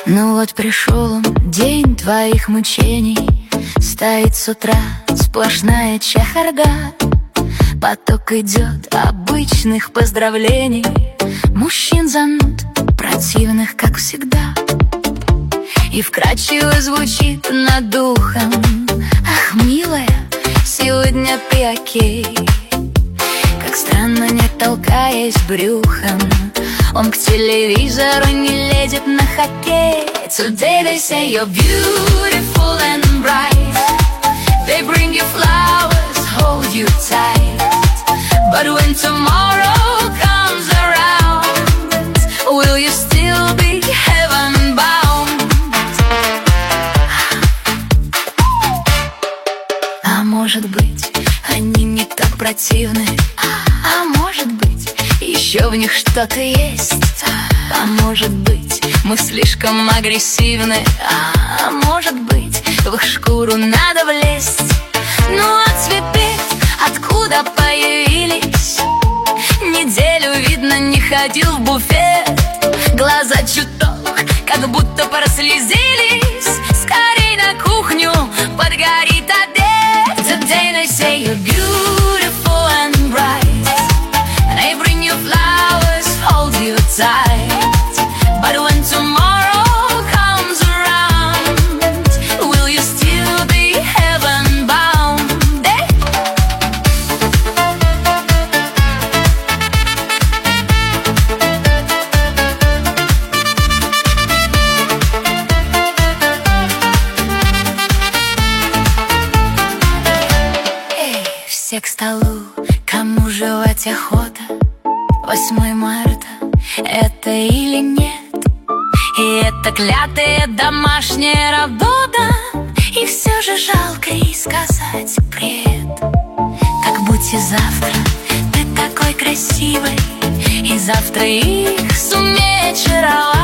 Ну вот пришел он, день твоих мучений. Стоит с утра сплошная чахарда. Поток идет обычных поздравлений, мужчин зануд, противных, как всегда. И вкрадчиво звучит над ухом: ах, милая, сегодня ты окей. Как странно, не толкаясь брюхом, он к телевизору не лезет на хоккей. Today they say you're beautiful and bright. They bring you flowers, hold you tight. But when tomorrow comes around, will you still be heaven bound? А может быть, они не так противны, а может быть, еще в них что-то есть. А может быть, мы слишком агрессивны, а может быть, в их шкуру надо влезть. Ну а цветы откуда появились? Неделю, видно, не ходил в буфет. Глаза чуток, как будто прослезились. Скорей на кухню, подгорит обед. Today they say you're beautiful and bright. They bring you flowers, hold you tight. But when tomorrow comes around, will you still be heaven bound? Эй, все к столу, кому жевать охота? 8 марта, это или нет? И это клятая домашняя работа. И все же жалко ей сказать привет. Как будь и завтра ты такой красивый, и завтра их сумеет чаровать.